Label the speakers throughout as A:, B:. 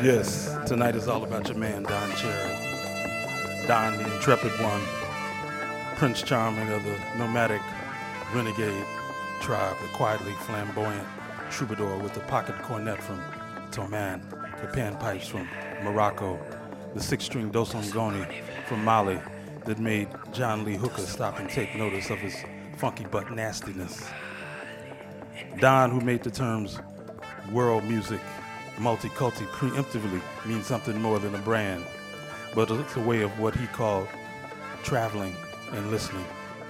A: Yes, tonight is all about your man, Don Cherry. Don, the intrepid one, Prince Charming of the nomadic renegade tribe, the quietly flamboyant troubadour with the pocket cornet from Toman, the panpipes from Morocco, the six-string dosongoni from Mali that made John Lee Hooker stop and take notice of his funky butt nastiness. Don, who made the terms world music, multiculti preemptively mean something more than a brand, but it's a way of what he called traveling and listening.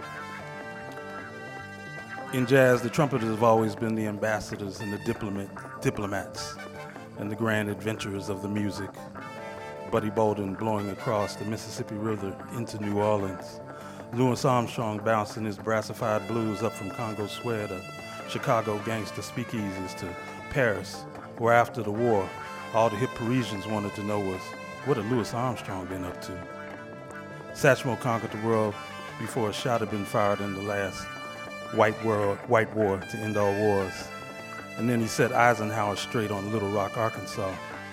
A: In jazz, the trumpeters have always been the ambassadors and the diplomats and the grand adventurers of the music. Buddy Bolden blowing across the Mississippi River into New Orleans. Louis Armstrong bouncing his brassified blues up from Congo Square to Chicago gangster speakeasies to Paris, where after the war, all the hip Parisians wanted to know was, what had Louis Armstrong been up to? Satchmo conquered the world before a shot had been fired in the last white war to end all wars. And then he set Eisenhower straight on Little Rock, Arkansas.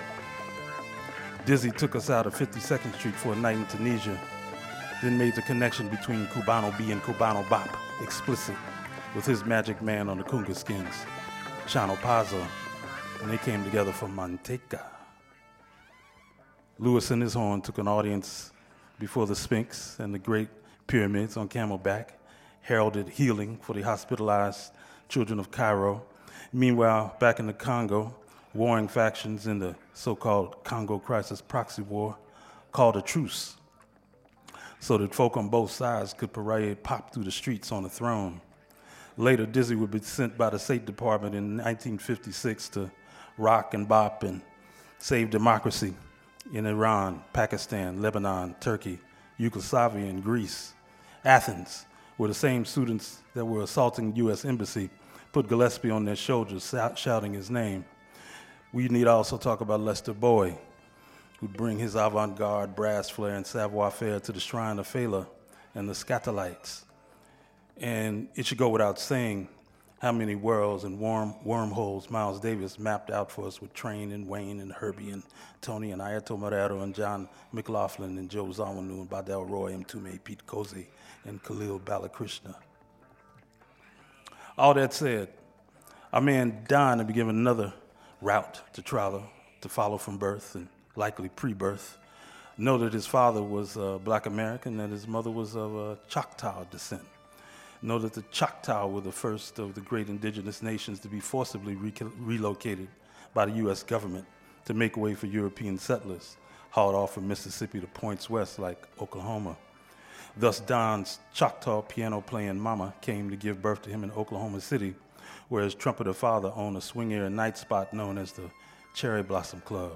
A: Dizzy took us out of 52nd Street for a night in Tunisia, then made the connection between Cubano B and Cubano Bop explicit with his magic man on the Kunga skins, Chano Pazzo, and they came together for Manteca. Louis and his horn took an audience before the Sphinx and the Great Pyramids on Camelback, heralded healing for the hospitalized children of Cairo. Meanwhile, back in the Congo, warring factions in the so-called Congo Crisis proxy war called a truce so that folk on both sides could parade pop through the streets on a throne. Later, Dizzy would be sent by the State Department in 1956 to rock and bop and save democracy in Iran, Pakistan, Lebanon, Turkey, Yugoslavia, and Greece. Athens, where the same students that were assaulting the U.S. Embassy put Gillespie on their shoulders, shouting his name. We need to also talk about Lester Bowie, who'd bring his avant-garde brass flair and savoir-faire to the shrine of Fela and the Scatolites. And it should go without saying how many worlds and wormholes Miles Davis mapped out for us with Train and Wayne and Herbie and Tony and Ayato Morero and John McLaughlin and Joe Zawanu and Badal Roy, Mtume, Pete Koze, and Khalil Balakrishna. All that said, our man Don had been given another route to travel, to follow from birth and likely pre-birth. Know that his father was Black American and his mother was of Choctaw descent. Know that the Choctaw were the first of the great indigenous nations to be forcibly relocated by the U.S. government to make way for European settlers, hauled off from Mississippi to points west like Oklahoma. Thus, Don's Choctaw piano-playing mama came to give birth to him in Oklahoma City, where his trumpeter father owned a swing-air night spot known as the Cherry Blossom Club.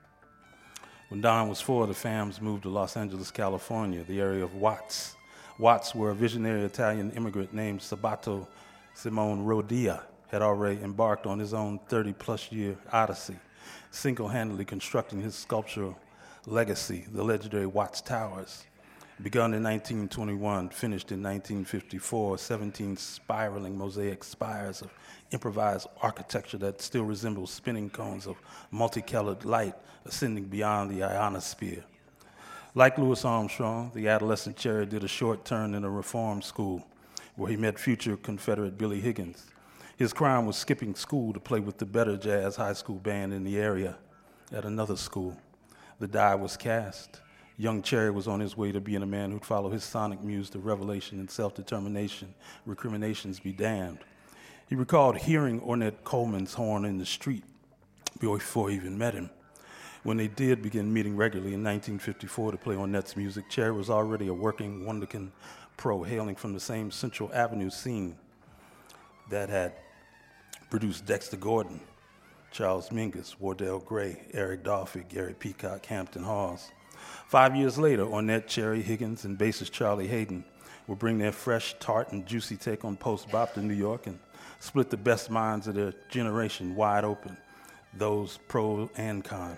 A: When Don was 4, the Fams moved to Los Angeles, California, the area of Watts. Watts, where a visionary Italian immigrant named Sabato Simone Rodia had already embarked on his own 30-plus year odyssey, single-handedly constructing his sculptural legacy, the legendary Watts Towers. Begun in 1921, finished in 1954, 17 spiraling mosaic spires of improvised architecture that still resembles spinning cones of multicolored light ascending beyond the ionosphere. Like Louis Armstrong, the adolescent Cherry did a short turn in a reform school where he met future Confederate Billy Higgins. His crime was skipping school to play with the better jazz high school band in the area at another school. The die was cast. Young Cherry was on his way to being a man who'd follow his sonic muse to revelation and self-determination, recriminations be damned. He recalled hearing Ornette Coleman's horn in the street before he even met him. When they did begin meeting regularly in 1954 to play Ornette's music, Cherry was already a working Wunderkind pro hailing from the same Central Avenue scene that had produced Dexter Gordon, Charles Mingus, Wardell Gray, Eric Dolphy, Gary Peacock, Hampton Hawes. 5 years later, Ornette, Cherry, Higgins, and bassist Charlie Hayden would bring their fresh, tart, and juicy take on post-bop to New York and split the best minds of their generation wide open, those pro and con.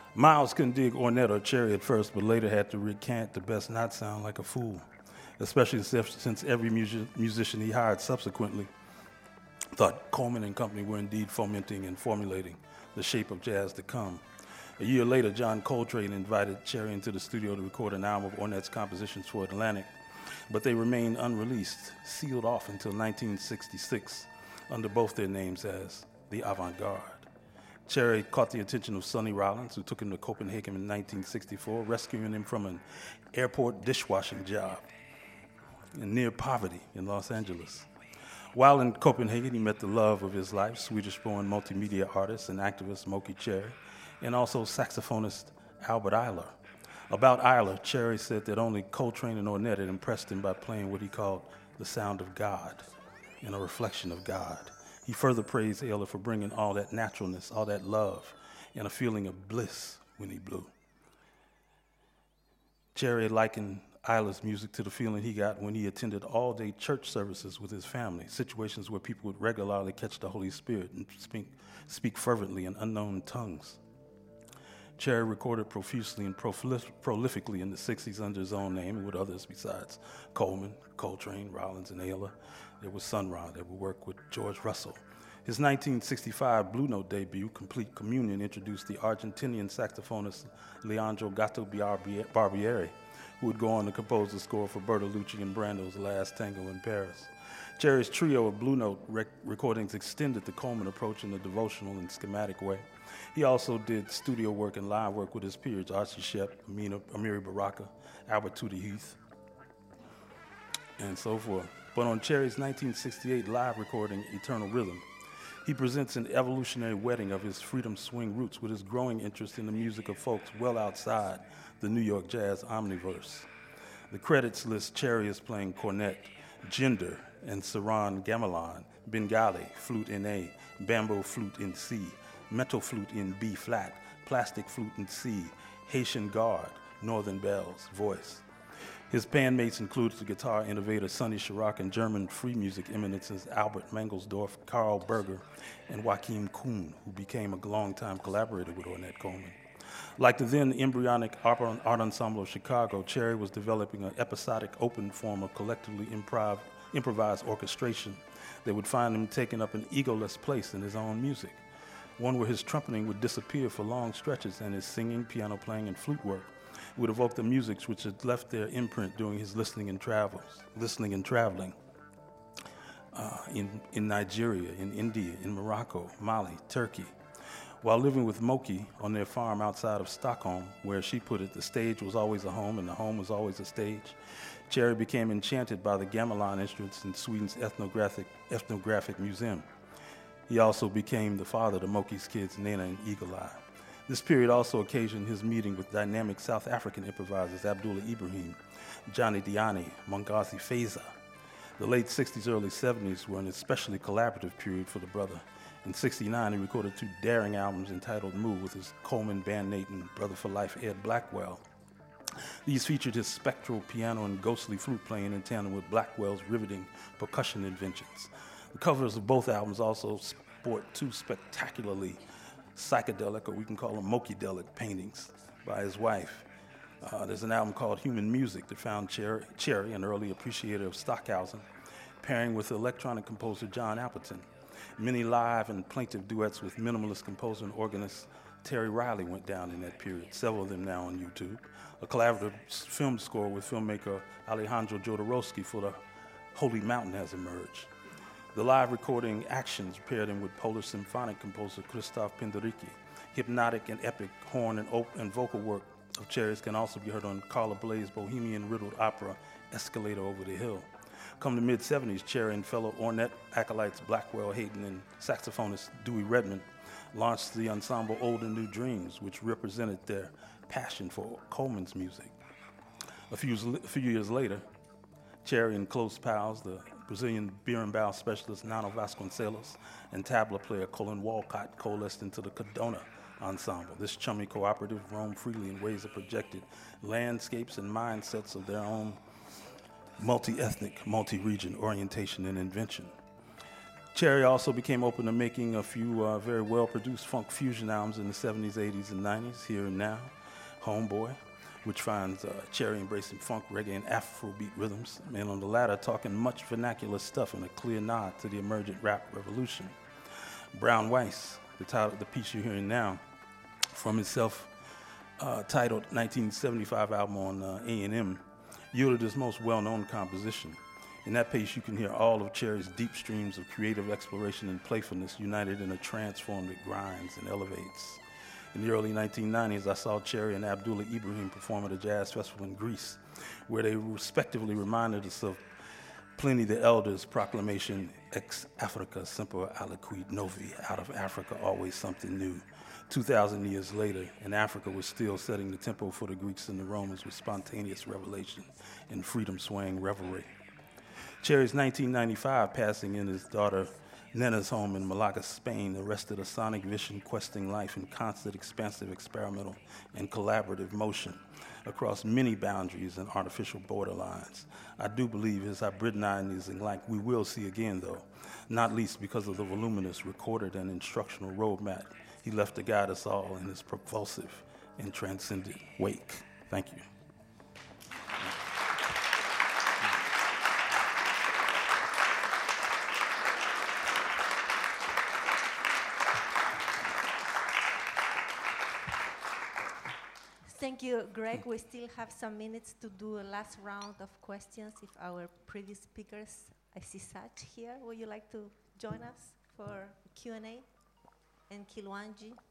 A: Miles couldn't dig Ornette or Cherry at first, but later had to recant the best not sound like a fool, especially since every musician he hired subsequently thought Coleman and company were indeed fomenting and formulating the shape of jazz to come. A year later, John Coltrane invited Cherry into the studio to record an album of Ornette's compositions for Atlantic, but they remained unreleased, sealed off until 1966 under both their names as the Avant-Garde. Cherry caught the attention of Sonny Rollins, who took him to Copenhagen in 1964, rescuing him from an airport dishwashing job in near poverty in Los Angeles. While in Copenhagen, he met the love of his life, Swedish-born multimedia artist and activist Moki Cherry, and also saxophonist Albert Ayler. About Ayler, Cherry said that only Coltrane and Ornette had impressed him by playing what he called the sound of God and a reflection of God. He further praised Ayler for bringing all that naturalness, all that love, and a feeling of bliss when he blew. Cherry likened Ayler's music to the feeling he got when he attended all-day church services with his family, situations where people would regularly catch the Holy Spirit and speak fervently in unknown tongues. Cherry recorded profusely and prolifically in the 60s under his own name and with others besides Coleman, Coltrane, Rollins, and Ayler. There was Sun Ra that would work with George Russell. His 1965 Blue Note debut, Complete Communion, introduced the Argentinian saxophonist Leandro Gato Barbieri, who would go on to compose the score for Bertolucci and Brando's Last Tango in Paris. Cherry's trio of Blue Note recordings extended the Coleman approach in a devotional and schematic way. He also did studio work and live work with his peers, Archie Shepp, Amiri Baraka, Albert Tutti Heath, and so forth. But on Cherry's 1968 live recording, Eternal Rhythm, he presents an evolutionary wedding of his freedom swing roots with his growing interest in the music of folks well outside the New York jazz omniverse. The credits list Cherry as playing cornet, gender, and saran gamelan, Bengali, flute in A, bamboo flute in C, metal flute in B flat, plastic flute in C, Haitian guard, northern bells, voice. His bandmates included the guitar innovator Sonny Chirac and German free music eminences Albert Mangelsdorf, Karl Berger, and Joachim Kuhn, who became a longtime collaborator with Ornette Coleman. Like the then embryonic art ensemble of Chicago, Cherry was developing an episodic open form of collectively improvised orchestration that would find him taking up an egoless place in his own music, one where his trumpeting would disappear for long stretches and his singing, piano playing, and flute work would evoke the musics which had left their imprint during his listening and traveling in Nigeria, in India, in Morocco, Mali, Turkey. While living with Moki on their farm outside of Stockholm, where she put it, the stage was always a home and the home was always a stage, Cherry became enchanted by the gamelan instruments in Sweden's ethnographic museum. He also became the father to Moki's kids, Nena and Eagle Eye. This period also occasioned his meeting with dynamic South African improvisers Abdullah Ibrahim, Johnny Diani, Mangazi Feza. The late 60s, early 70s were an especially collaborative period for the brother. In '69, he recorded 2 daring albums entitled Moo with his Coleman bandmate and brother for life Ed Blackwell. These featured his spectral piano and ghostly flute playing in tandem with Blackwell's riveting percussion inventions. The covers of both albums also sport 2 spectacularly psychedelic, or we can call them Moki-delic paintings by his wife. There's an album called Human Music that found Cherry, an early appreciator of Stockhausen, pairing with electronic composer John Appleton. Many live and plaintive duets with minimalist composer and organist Terry Riley went down in that period, several of them now on YouTube. A collaborative film score with filmmaker Alejandro Jodorowsky for The Holy Mountain has emerged. The live recording Actions paired him with Polish symphonic composer Krzysztof Penderecki. Hypnotic and epic horn and vocal work of Cherry's can also be heard on Carla Bley's Bohemian riddled opera Escalator Over the Hill. Come the mid-'70s, Cherry and fellow Ornette acolytes Blackwell Hayden and saxophonist Dewey Redman launched the ensemble Old and New Dreams, which represented their passion for Coleman's music. A few years later, Cherry and close pals, the Brazilian berimbau specialist Nano Vasconcelos and tabla player Colin Walcott, coalesced into the Cadona Ensemble. This chummy cooperative roamed freely in ways that projected landscapes and mindsets of their own multi-ethnic, multi-region orientation and invention. Cherry also became open to making a few very well-produced funk fusion albums in the 70s, 80s, and 90s, Here and Now, Homeboy, which finds Cherry embracing funk, reggae, and Afrobeat rhythms, and on the latter talking much vernacular stuff in a clear nod to the emergent rap revolution. Brown Weiss, the title of the piece you're hearing now, from his self-titled 1975 album on A&M, yielded his most well-known composition. In that piece, you can hear all of Cherry's deep streams of creative exploration and playfulness united in a trance form that grinds and elevates. In the early 1990s, I saw Cherry and Abdullah Ibrahim perform at a jazz festival in Greece, where they respectively reminded us of Pliny the Elder's proclamation, ex Africa semper aliquid novi, out of Africa always something new. 2,000 years later, and Africa was still setting the tempo for the Greeks and the Romans with spontaneous revelation and freedom-swaying revelry. Cherry's 1995 passing in his daughter Nena's home in Malaga, Spain, arrested a sonic vision questing life in constant, expansive, experimental, and collaborative motion across many boundaries and artificial borderlines. I do believe his hybridizing like we will see again, though, not least because of the voluminous recorded and instructional roadmap he left to guide us all in his propulsive and transcendent wake. Thank you.
B: Thank you, Greg. We still have some minutes to do a last round of questions. If our previous speakers, I see Sach here, would you like to join us for Q&A? And Kilwanji?